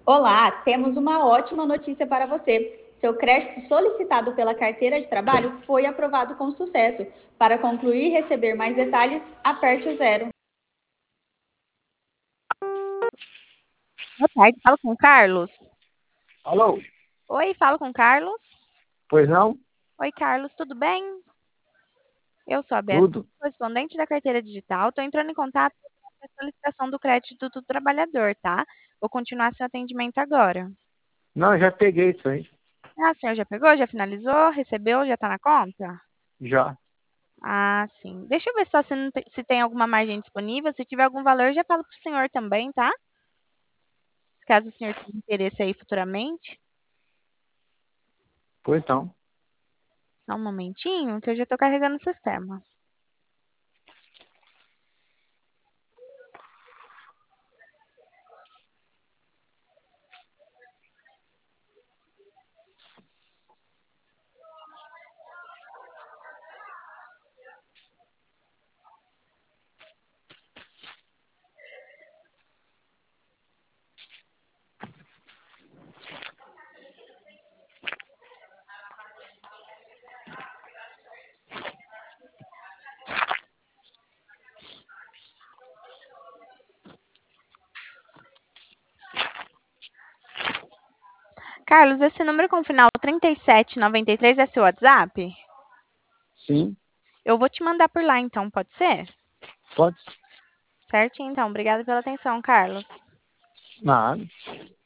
Olá, temos uma ótima notícia para você. Seu crédito solicitado pela carteira de trabalho foi aprovado com sucesso. Para concluir e receber mais detalhes, aperte o zero. Boa tarde, falo com o Carlos. Alô? Oi, falo com o Carlos. Pois não? Oi, Carlos, tudo bem? Eu sou a Beatriz, Tudo? correspondente da carteira digital. Estou entrando em contato com a solicitação do crédito do trabalhador, tá? Vou continuar seu atendimento agora. Não, eu já peguei isso aí. Ah, o senhor já pegou? Já finalizou? Recebeu? Já está na conta? Já. Ah, sim. Deixa eu ver só se, se tem alguma margem disponível. Se tiver algum valor, eu já falo para o senhor também, tá? Caso o senhor tenha interesse aí futuramente. Pois não. Só um momentinho, que eu já estou carregando o sistema. Carlos, esse número com final 3793 é seu WhatsApp? Sim. Eu vou te mandar por lá, então, pode ser? Pode. Certinho, então. Obrigada pela atenção, Carlos. Nada.